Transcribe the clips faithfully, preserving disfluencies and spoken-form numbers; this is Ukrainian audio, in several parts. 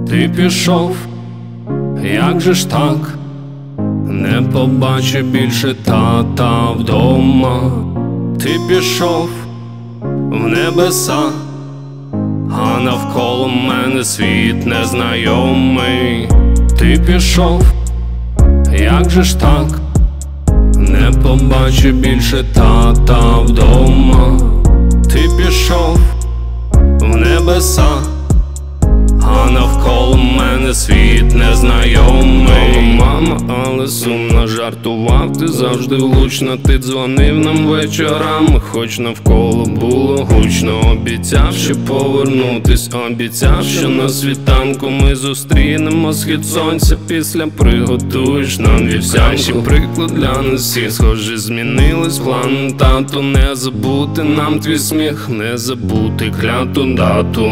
Ти пішов, як же ж так, не побачу більше тата вдома. Ти пішов в небеса, а навколо мене світ незнайомий. Ти пішов, як же ж так, не побачу більше тата вдома. Ти пішов в небеса, а навколо мене світ незнайомий. Мама, але сумно жартував, ти завжди влучно. Ти дзвонив нам вечорами, хоч навколо було гучно. Обіцяв, що повернутись, обіцяв, що на світанку ми зустрінемо схід сонця. Після приготуєш нам вівсянку. Кращий приклад для нас всіх, схоже, змінились план. Тату, не забути нам твій сміх, не забути кляту дату.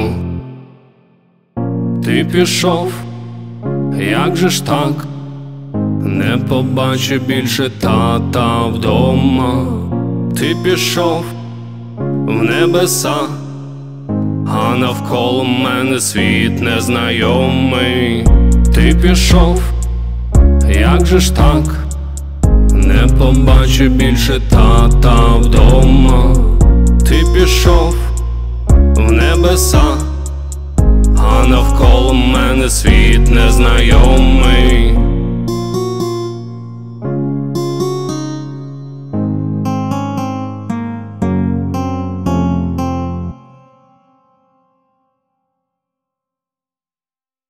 Ти пішов, як же ж так, не побачу більше тата вдома. Ти пішов в небеса, а навколо мене світ незнайомий. Ти пішов, як же ж так, не побачу більше тата вдома. Ти пішов в небеса, а навколо мене світ незнайомий.